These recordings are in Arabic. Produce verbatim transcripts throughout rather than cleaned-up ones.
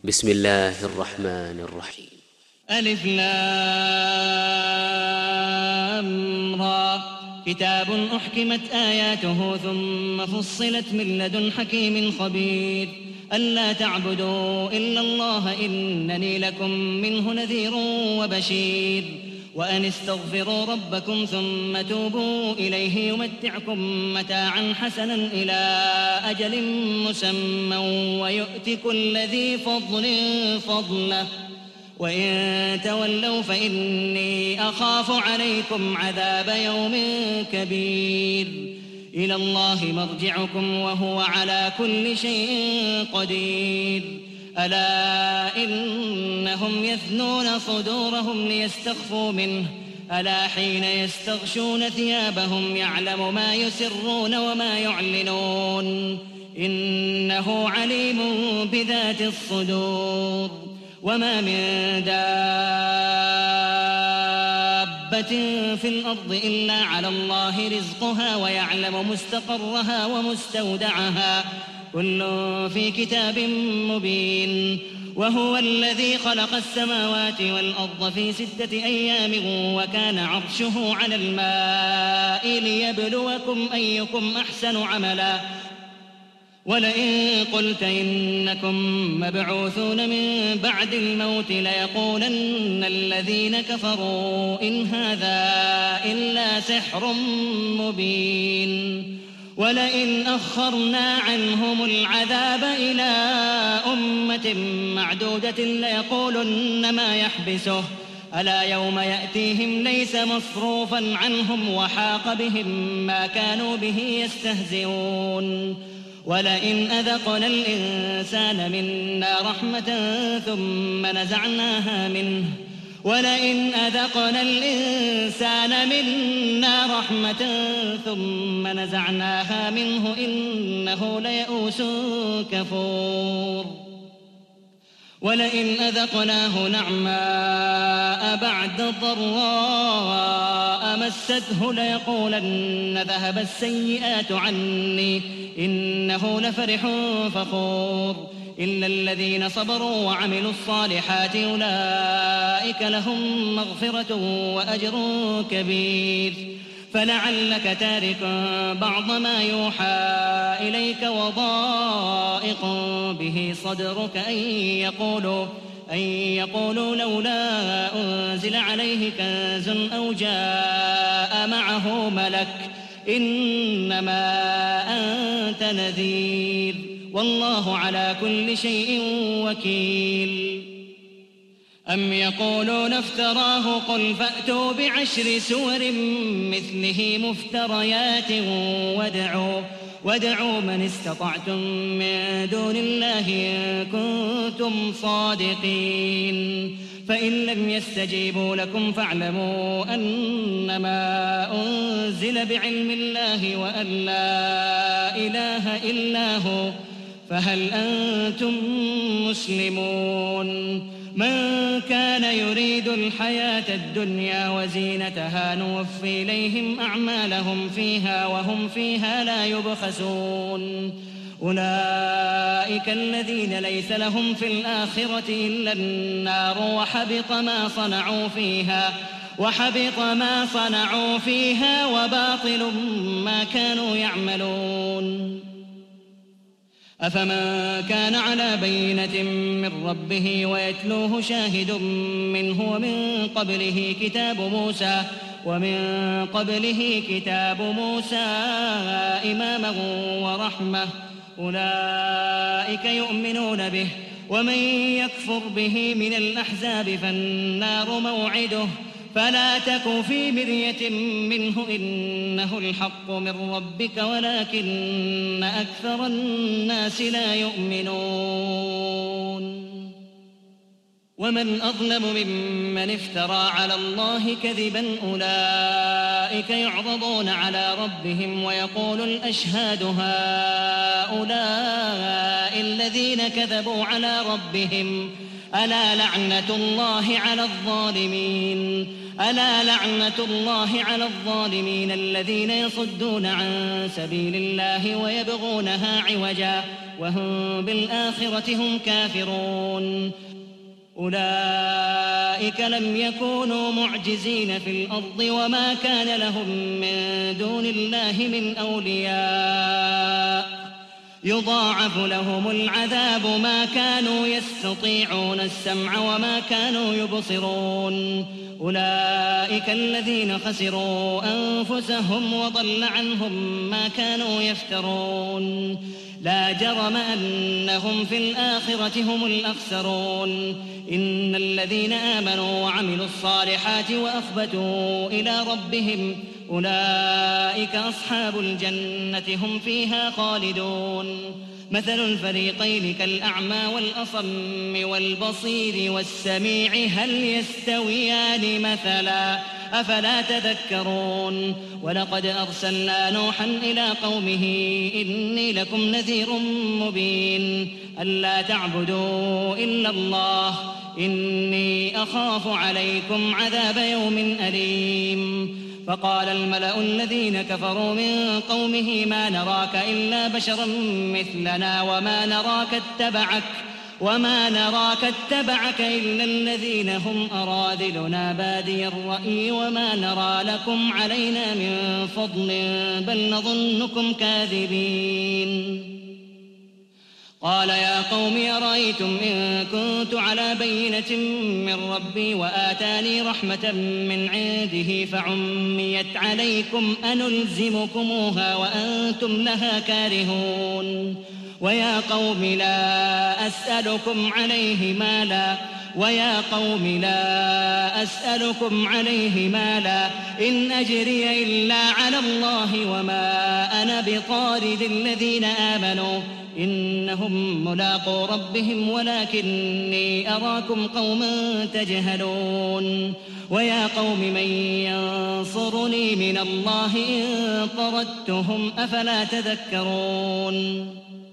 بسم الله الرحمن الرحيم. ألف لام را كتاب أحكمت آياته ثم فصلت من لدن حكيم خبير ألا تعبدوا إلا الله إنني لكم منه نذير وبشير وأن استغفروا ربكم ثم توبوا إليه يمتعكم متاعا حسنا إلى أجل مسمى ويؤت كل ذي فضل فضله وإن تولوا فإني أخاف عليكم عذاب يوم كبير إلى الله مرجعكم وهو على كل شيء قدير ألا إنهم يثنون صدورهم ليستخفوا منه ألا حين يستغشون ثيابهم يعلم ما يسرون وما يعلنون إنه عليم بذات الصدور وما من دابة في الأرض إلا على الله رزقها ويعلم مستقرها ومستودعها كل في كتاب مبين وهو الذي خلق السماوات والأرض في ستة أيام وكان عرشه على الماء ليبلوكم أيكم أحسن عملا ولئن قلت إنكم مبعوثون من بعد الموت ليقولن الذين كفروا إن هذا إلا سحر مبين ولئن أخرنا عنهم العذاب إلى أمة معدودة ليقولن ما يحبسه ألا يوم يأتيهم ليس مصروفا عنهم وحاق بهم ما كانوا به يستهزئون ولئن أذقنا الإنسان منا رحمة ثم نزعناها منه ولئن أذقنا الإنسان منا رحمة ثم نزعناها منه إنه ليئوس كفور ولئن أذقناه نعماء بعد ضراء مسته ليقولن ذهب السيئات عني إنه لفرح فخور إلا الذين صبروا وعملوا الصالحات أولئك لهم مغفرة وأجر كبير فلعلك تارك بعض ما يوحى إليك وضائق به صدرك أن يقولوا أن يقولوا لولا أنزل عليه كنز أو جاء معه ملك إنما أنت نذير والله على كل شيء وكيل أم يقولون افتراه قل فأتوا بعشر سور مثله مفتريات وادعوا وادعوا من استطعتم من دون الله إن كنتم صادقين فإن لم يستجيبوا لكم فاعلموا أنما أنزل بعلم الله وأن لا إله إلا هو فهل أنتم مسلمون من كان يريد الحياة الدنيا وزينتها نوفي إليهم أعمالهم فيها وهم فيها لا يبخسون أولئك الذين ليس لهم في الآخرة إلا النار وحبط ما صنعوا فيها وحبط ما صنعوا فيها وباطل ما كانوا يعملون أفمن كان على بينة من ربه ويتلوه شاهد منه ومن قبله كتاب موسى ومن قبله كتاب موسى إماما ورحمة أولئك يؤمنون به ومن يكفر به من الأحزاب فالنار موعده فلا تك في مرية منه إنه الحق من ربك ولكن أكثر الناس لا يؤمنون ومن أظلم ممن افترى على الله كذبا أولئك يعرضون على ربهم ويقول الأشهاد هؤلاء الذين كذبوا على ربهم ألا لعنة الله على الظالمين ألا لعنة الله على الظالمين الذين يصدون عن سبيل الله ويبغونها عوجا وهم بالآخرة هم كافرون أولئك لم يكونوا معجزين في الأرض وما كان لهم من دون الله من أولياء يضاعف لهم العذاب ما كانوا يستطيعون السمع وما كانوا يبصرون أولئك الذين خسروا أنفسهم وضل عنهم ما كانوا يفترون لا جرم أنهم في الآخرة هم الأخسرون إن الذين آمنوا وعملوا الصالحات وأخبتوا إلى ربهم أولئك أصحاب الجنة هم فيها خالدون مثل الفريقين كالأعمى والأصم والبصير والسميع هل يستويان مثلا أفلا تذكرون ولقد أرسلنا نوحا إلى قومه إني لكم نذير مبين ألا تعبدوا إلا الله إني أخاف عليكم عذاب يوم أليم فقال الملأ الذين كفروا من قومه ما نراك إلا بشرا مثلنا وما نراك اتبعك وما نراك اتبعك إلا الذين هم أراذلنا بادي الرأي وما نرى لكم علينا من فضل بل نظنكم كاذبين قال يا قوم أرأيتم إن كنت على بينة من ربي وآتاني رحمة من عنده فعميت عليكم أنلزمكموها وأنتم لها كارهون ويا قوم لا أسألكم عليه مالا ويا قوم لا أسألكم عليه مالا إن أجري إلا على الله وما أنا بطارد الذين آمنوا إنهم ملاقو ربهم ولكني أراكم قوما تجهلون ويا قوم من ينصرني من الله إن طردتهم أفلا تذكرون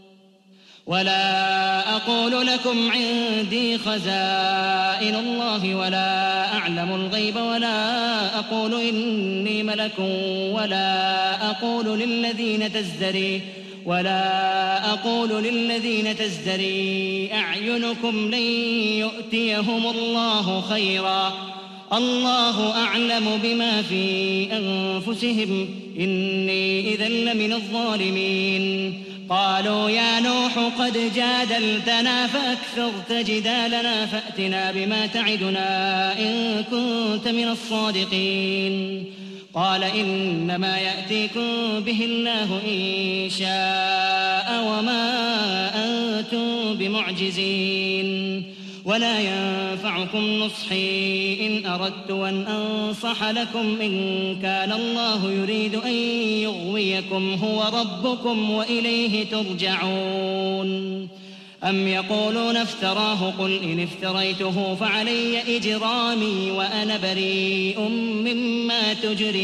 ولا أقول لكم عندي خزائن الله ولا أعلم الغيب ولا أقول إني ملك ولا أقول للذين تزدري ولا أقول للذين تزدري أعينكم لن يؤتيهم الله خيرا الله أعلم بما في أنفسهم إني إذا لمن الظالمين قالوا يا نوح قد جادلتنا فأكثرت جدالنا فأتنا بما تعدنا إن كنت من الصادقين قال إنما يأتيكم به الله إن شاء وما أنتم بمعجزين ولا ينفعكم نصحي إن أردت أن أنصح لكم إن كان الله يريد أن يغويكم هو ربكم وإليه ترجعون أم يقولون افتراه قل إن افتريته فعلي إجرامي وأنا بريء مما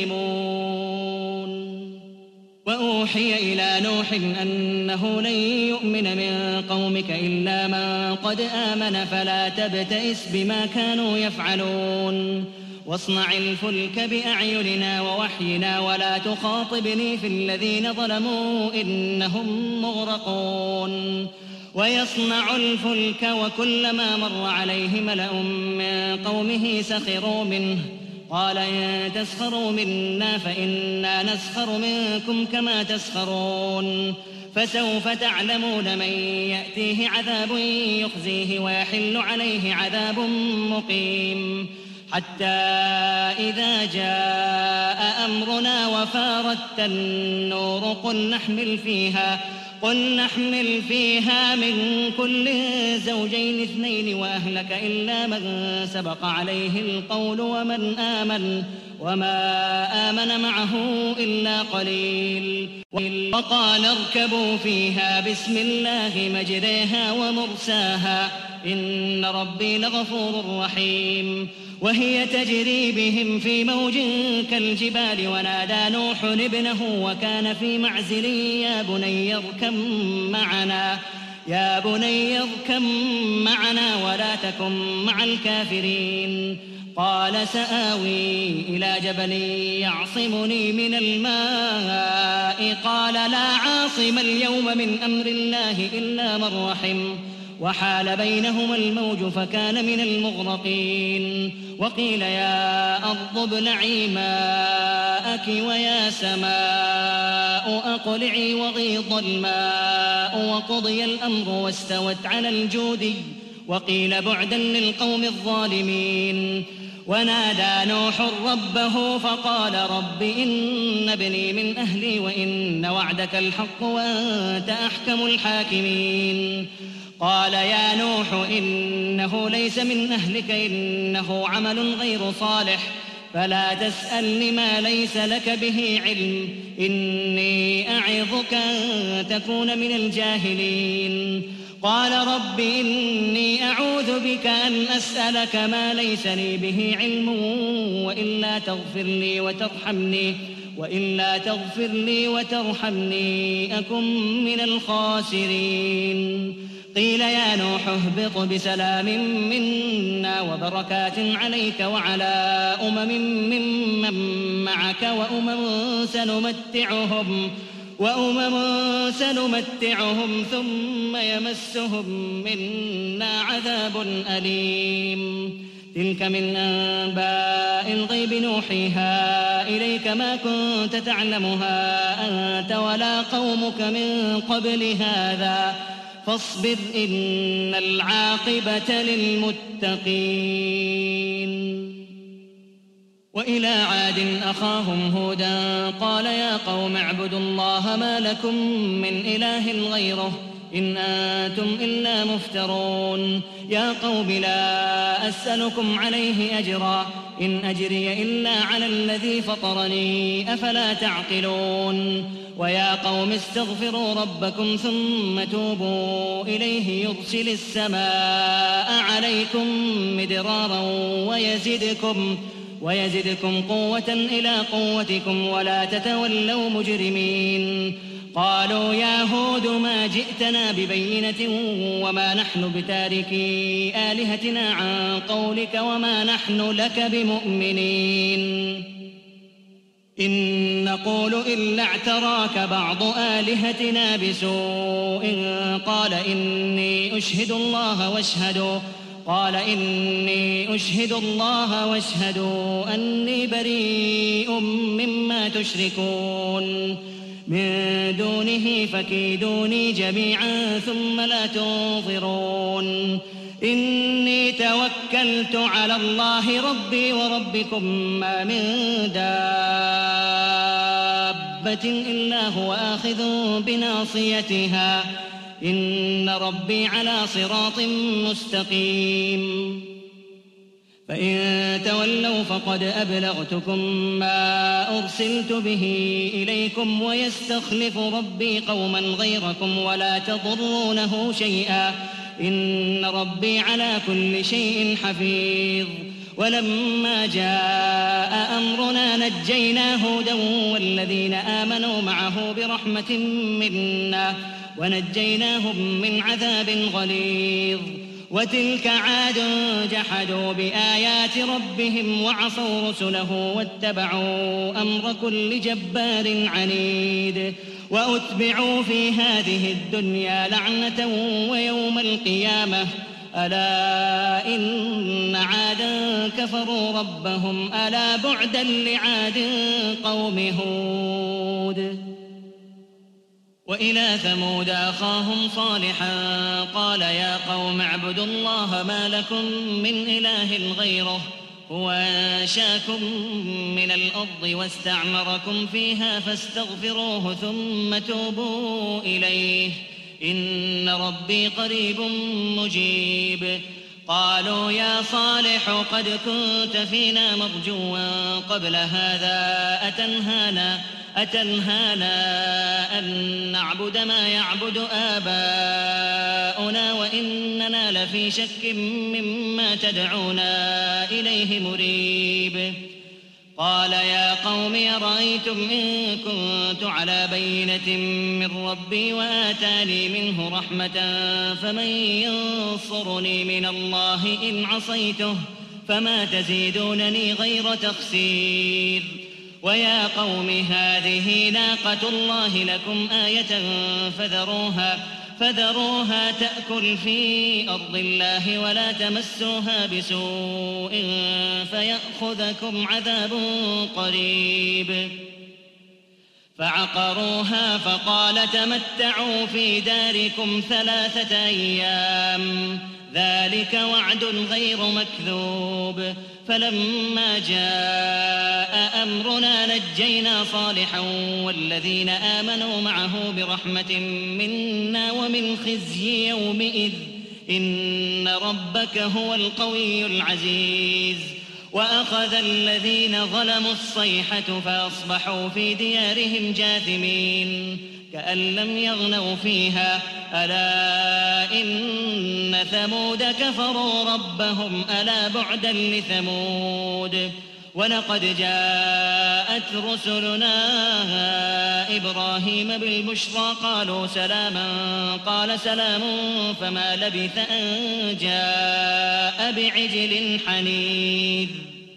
تجرمون وأوحي إلى نوح أنه لن يؤمن من قومك إلا من قد آمن فلا تبتئس بما كانوا يفعلون واصنع الفلك بأعيننا ووحينا ولا تخاطبني في الذين ظلموا إنهم مغرقون ويصنع الفلك وكلما مر عليه ملأ من قومه سخروا منه قال إن تسخروا منا فإنا نسخر منكم كما تسخرون فسوف تعلمون من يأتيه عذاب يخزيه ويحل عليه عذاب مقيم حتى إذا جاء أمرنا وفارت النور قل نحمل فيها قل نحمل فيها من كل زوجين اثنين وأهلك إلا من سبق عليه القول ومن آمن وما آمن معه إلا قليل. وقال اركبوا فيها بسم الله مجريها ومرساها إن ربي لغفور رحيم. وهي تجري بهم في موج كالجبال ونادى نوح ابنه وكان في معزل يا بني اركب معنا يا بني اركب معنا ولا تكن مع الكافرين. قال سآوي إلى جبل يعصمني من الماء قال لا عاصم اليوم من أمر الله إلا من رحم وحال بينهما الموج فكان من المغرقين. وقيل يا أرض ابلعي ماءك ويا سماء أقلعي وغيض الماء وقضي الأمر واستوت على الجودي وقيل بعدا للقوم الظالمين. ونادى نوح ربه فقال رب إن ابني من أهلي وإن وعدك الحق وأنت أحكم الحاكمين. قال يا نوح إنه ليس من أهلك إنه عمل غير صالح فلا تسألني ما ليس لك به علم إني أعظك أن تكون من الجاهلين. قال رب إني أعوذ بك أن أسألك ما ليس لي به علم وإلا تغفر لي وترحمني وإلا تغفر لي وترحمني أكن من الخاسرين. قيل يا نوح اهبط بسلام منا وبركات عليك وعلى أمم ممن معك وأمم سنمتعهم وأمم سنمتعهم ثم يمسهم منا عذاب أليم. تلك من أنباء الغيب نوحيها إليك ما كنت تعلمها أنت ولا قومك من قبل هذا فاصبر إن العاقبة للمتقين. وإلى عاد أخاهم هودا قال يا قوم اعبدوا الله ما لكم من إله غيره إن أنتم إلا مفترون. يا قوم لا أسألكم عليه أجرا إن أجري إلا على الذي فطرني أفلا تعقلون. ويا قوم استغفروا ربكم ثم توبوا إليه يرسل السماء عليكم مدرارا ويزدكم ويزدكم قوة إلى قوتكم ولا تتولوا مجرمين. قالوا يا هود ما جئتنا ببينة وما نحن بتاركي آلهتنا عن قولك وما نحن لك بمؤمنين إن نقول إلا اعتراك بعض آلهتنا بسوء قال إني أشهد الله واشهدوا قال إني أشهد الله واشهدوا أني بريء مما تشركون من دونه فكيدوني جميعا ثم لا تنظرون. إني توكلت على الله ربي وربكم ما من دابة إلا هو آخذ بناصيتها إن ربي على صراط مستقيم. فإن تولوا فقد أبلغتكم ما أرسلت به إليكم ويستخلف ربي قوما غيركم ولا تضرونه شيئا إن ربي على كل شيء حفيظ. ولما جاء أمرنا نجينا هودا والذين آمنوا معه برحمة منا ونجيناهم من عذاب غليظ. وتلك عاد جحدوا بآيات ربهم وعصوا رسله واتبعوا أمر كل جبار عنيد. وأتبعوا في هذه الدنيا لعنة ويوم القيامة ألا إن عادا كفروا ربهم ألا بعدا لعاد قوم هود. وإلى ثمود أخاهم صالحا قال يا قوم اعبدوا الله ما لكم من إله غيره هو أنشاكم من الأرض واستعمركم فيها فاستغفروه ثم توبوا إليه إن ربي قريب مجيب. قالوا يا صالح قد كنت فينا مرجوا قبل هذا أتنهانا, أتنهانا أن نعبد ما يعبد آباؤنا وإننا لفي شك مما تدعونا إليه مريب. قال يا قوم أرأيتم إن كنت على بينة من ربي وآتاني منه رحمة فمن ينصرني من الله إن عصيته فما تزيدونني غير تخسير. ويا قوم هذه ناقة الله لكم آية فذروها فذروها تأكل في أرض الله ولا تمسوها بسوء فيأخذكم عذاب قريب. فعقروها فقال تمتعوا في داركم ثلاثة أيام ذلك وعد غير مكذوب. فلما جاء أمرنا نجينا صالحا والذين آمنوا معه برحمة منا ومن خزي يومئذ إن ربك هو القوي العزيز. وأخذ الذين ظلموا الصيحة فأصبحوا في ديارهم جاثمين كأن لم يغنوا فيها ألا إن ثمود كفروا ربهم ألا بعدا لثمود. ولقد جاءت رسلنا إبراهيم بالبشرى قالوا سلاما قال سلام فما لبث أن جاء بعجل حنيذ.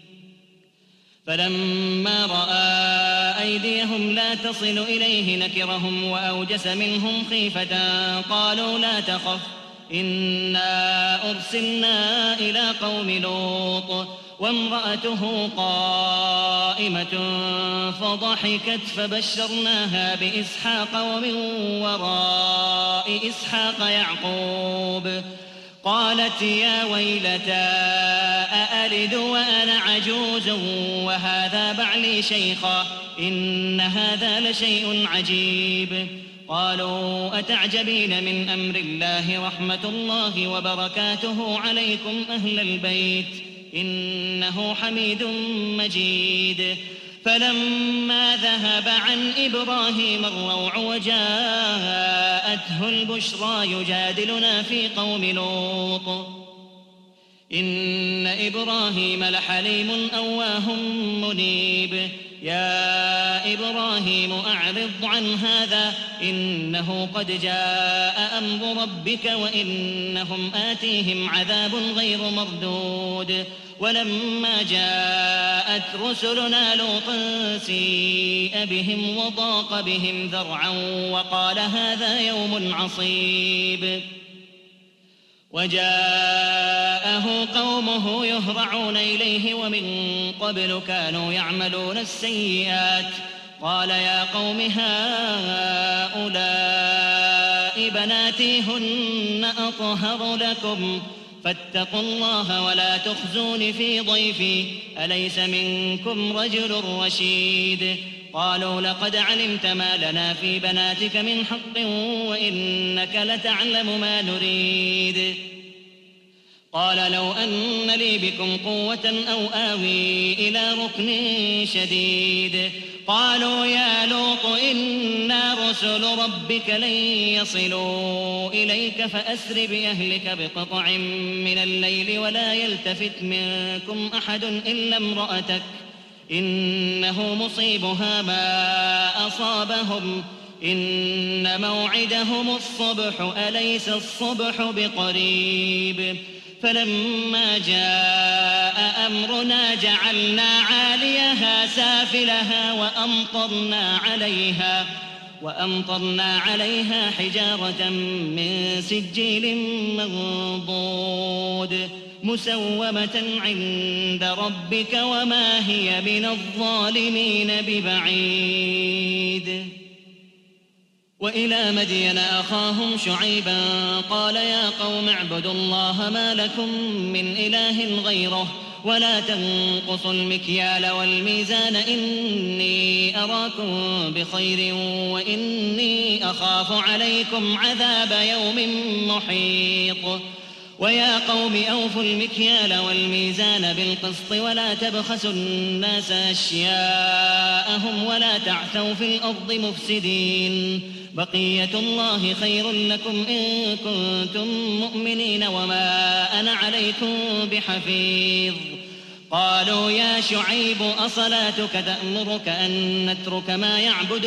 فلما رأى أيديهم لا تصل إليه نكرهم وأوجس منهم خيفة قالوا لا تخف إنا أرسلنا إلى قوم لوط وامرأته قائمة فضحكت فبشرناها بإسحاق ومن وراء إسحاق يعقوب. قالت يا ويلتى أألد وأنا عجوز وهذا بعلي شيخا إن هذا لشيء عجيب. قالوا أتعجبين من أمر الله رحمة الله وبركاته عليكم أهل البيت إنه حميد مجيد. فلما ذهب عن إبراهيم الروع وجاءته البشرى يجادلنا في قوم لوط إن إبراهيم لحليم أواه منيب. يا إبراهيم أعرض عن هذا إنه قد جاء أمر ربك وإنهم آتيهم عذاب غير مردود. ولما جاءت رسلنا لوطا سيء بهم وضاق بهم ذرعا وقال هذا يوم عصيب. وجاءه قومه يهرعون إليه ومن قبل كانوا يعملون السيئات. قال يا قوم هؤلاء بناتي هن أطهر لكم فاتقوا الله ولا تخزون في ضيفي أليس منكم رجل رشيد. قالوا لقد علمت ما لنا في بناتك من حق وإنك لتعلم ما نريد. قال لو أن لي بكم قوة أو آوي إلى ركن شديد. قالوا يا لوط إنا رسل ربك لن يصلوا إليك فأسر بأهلك بقطع من الليل ولا يلتفت منكم أحد إلا امرأتك إنه مصيبها ما أصابهم إن موعدهم الصبح أليس الصبح بقريب. فلما جاء أمرنا جعلنا عاليها سافلها وأمطرنا عليها وأمطرنا عليها حجارة من سجيل منضود مسومة عند ربك وما هي من الظالمين ببعيد. وإلى مدين أخاهم شعيبا قال يا قوم اعبدوا الله ما لكم من إله غيره ولا تنقصوا المكيال والميزان إني أراكم بخير وإني أخاف عليكم عذاب يوم محيط. ويا قوم أوفوا المكيال والميزان بالقسط ولا تبخسوا الناس أشياءهم ولا تعثوا في الأرض مفسدين بقية الله خير لكم إن كنتم مؤمنين وما أنا عليكم بحفيظ قالوا يا شعيب أصلاتك تأمرك أن نترك ما يعبد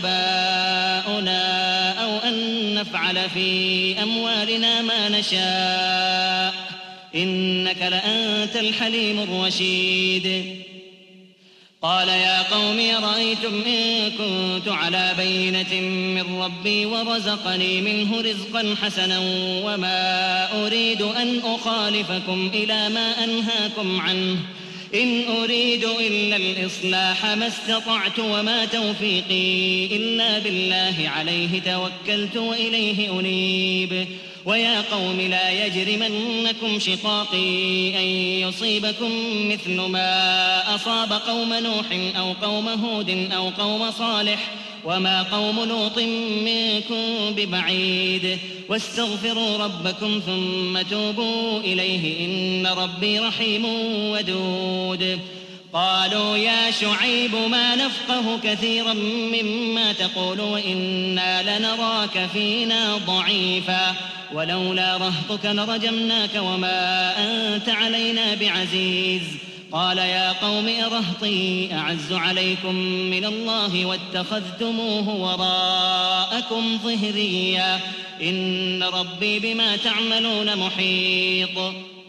آباؤنا أو أن نفعل في أموالنا ما نشاء إنك لأنت الحليم الرشيد قال يا قوم رأيتم إن كنت على بينة من ربي ورزقني منه رزقا حسنا وما أريد أن أخالفكم إلى ما أنهاكم عنه إن أريد إلا الإصلاح ما استطعت وما توفيقي إلا بالله عليه توكلت وإليه أنيب ويا قوم لا يجرمنكم شقاقي أن يصيبكم مثل ما أصاب قوم نوح أو قوم هود أو قوم صالح وما قوم لوط منكم ببعيد واستغفروا ربكم ثم توبوا إليه إن ربي رحيم ودود قالوا يا شعيب ما نفقه كثيرا مما تقول وإنا لنراك فينا ضعيفا ولولا رهطك لرجمناك وما أنت علينا بعزيز قال يا قوم أرهطي أعز عليكم من الله واتخذتموه وراءكم ظهريا إن ربي بما تعملون محيط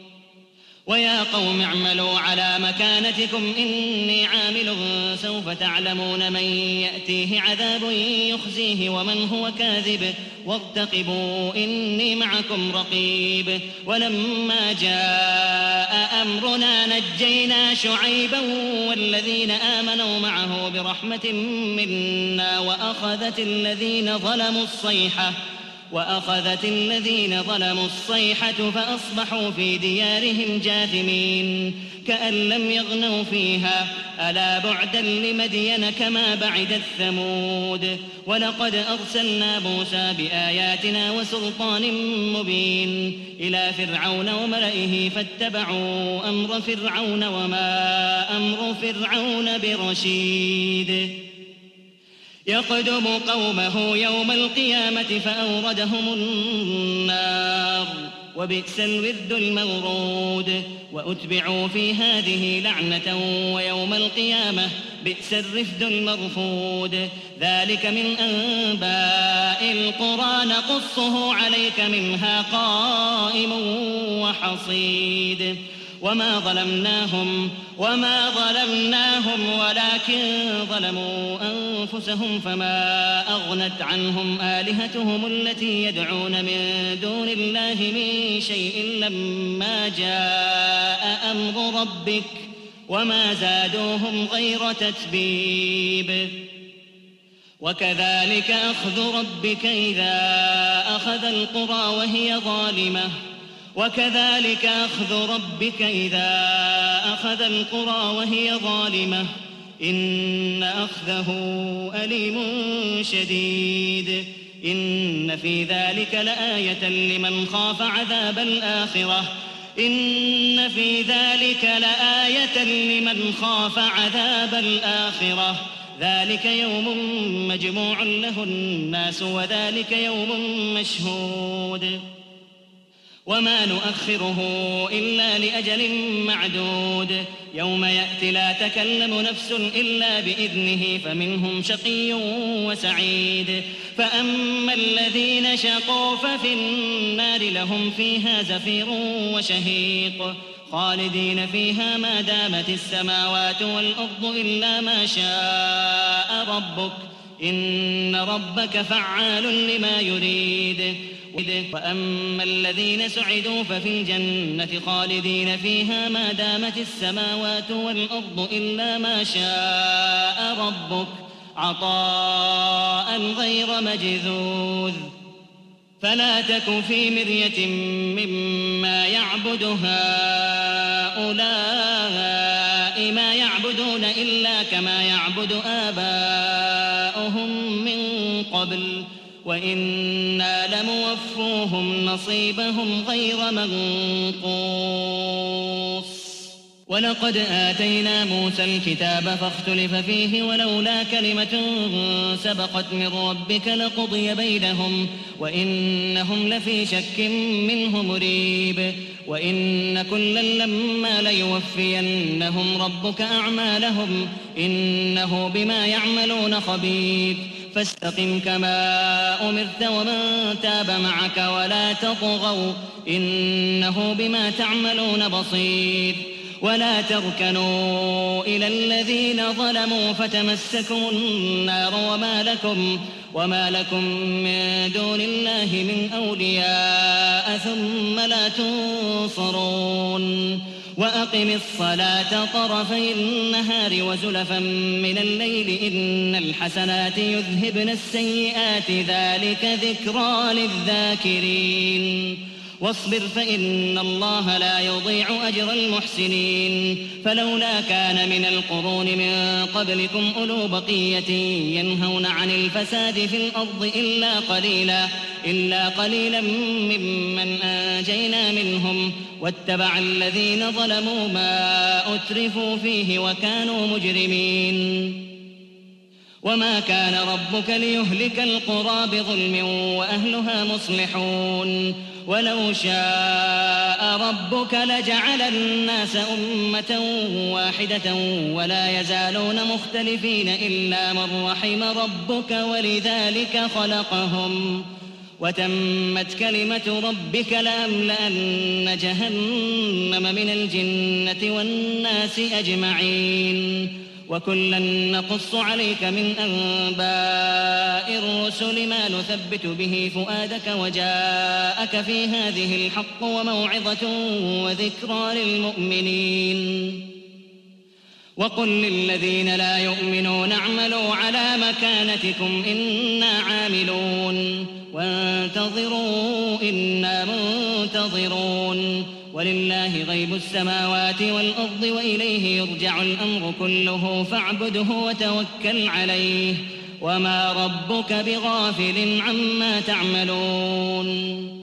ويا قوم اعملوا على مكانتكم إني عامل سوف تعلمون من يأتيه عذاب يخزيه ومن هو كاذب وارتقبوا إني معكم رقيب ولما جاء أمرنا نجينا شعيبا والذين آمنوا معه برحمة منا وأخذت الذين ظلموا الصيحة وأخذت الذين ظلموا الصيحة فأصبحوا في ديارهم جاثمين كأن لم يغنوا فيها ألا بعدا لمدين كما بعدت ثمود ولقد أرسلنا موسى بآياتنا وسلطان مبين إلى فرعون وملئه فاتبعوا أمر فرعون وما أمر فرعون برشيد يقدم قومه يوم القيامة فأوردهم النار وبئس الورد المورود وأتبعوا في هذه لعنة ويوم القيامة بئس الرفد المرفود ذلك من أنباء القرى نقصه عليك منها قائم وحصيد وما ظلمناهم وما ظلمناهم ولكن ظلموا أنفسهم فما أغنت عنهم آلهتهم التي يدعون من دون الله من شيء لما جاء أمر ربك وما زادوهم غير تتبيب وكذلك أخذ ربك إذا أخذ القرى وهي ظالمة وكذلك أخذ ربك إذا أخذ القرى وهي ظالمة إن أخذه أليم شديد إن في ذلك لآية لمن خاف عذاب الآخرة إن في ذلك لآية لمن خاف عذاب الآخرة ذلك يوم مجموع له الناس وذلك يوم مشهود وما نؤخره إلا لأجل معدود يوم يأتي لا تكلم نفس إلا بإذنه فمنهم شقي وسعيد فأما الذين شقوا ففي النار لهم فيها زفير وشهيق خالدين فيها ما دامت السماوات والأرض إلا ما شاء ربك إن ربك فعال لما يريد وأما الذين سعدوا ففي الجنة خالدين فيها ما دامت السماوات والأرض إلا ما شاء ربك عطاء غير مجذوذ فلا تك في مرية مما يعبد هؤلاء ما يعبدون إلا كما يعبد آباؤهم من قبل وإنا لموفوهم نصيبهم غير منقوص. ولقد آتينا موسى الكتاب فاختلف فيه ولولا كلمة سبقت من ربك لقضي بينهم وإنهم لفي شك منه مريب. وإن كلا لما ليوفينهم ربك أعمالهم إنه بما يعملون خبير. فاستقم كما أمرت ومن تاب معك ولا تطغوا إنه بما تعملون بصير. ولا تركنوا إلى الذين ظلموا فتمسكم النار وما لكم, وما لكم من دون الله من أولياء ثم لا تنصرون. وأقم الصلاة طرفي النهار وزلفا من الليل إن الحسنات يذهبن السيئات ذلك ذكرى للذاكرين. واصبر فإن الله لا يضيع أجر المحسنين. فلولا كان من القرون من قبلكم أولو بقية ينهون عن الفساد في الأرض إلا قليلا, إلا قليلا ممن أنجينا منهم واتبع الذين ظلموا ما أترفوا فيه وكانوا مجرمين. وما كان ربك ليهلك القرى بظلم وأهلها مصلحون. ولو شاء ربك لجعل الناس أمة واحدة ولا يزالون مختلفين إلا من رحم ربك ولذلك خلقهم. وتمت كلمة ربك لأملأن جهنم من الجنة والناس أجمعين. وكلا نقص عليك من أنباء الرسل ما نثبت به فؤادك وجاءك في هذه الحق وموعظة وذكرى للمؤمنين. وقل للذين لا يؤمنون اعملوا على مكانتكم إنا عاملون وانتظروا إنا منتظرون. ولله غيب السماوات والأرض وإليه يرجع الأمر كله فاعبده وتوكل عليه وما ربك بغافل عما تعملون.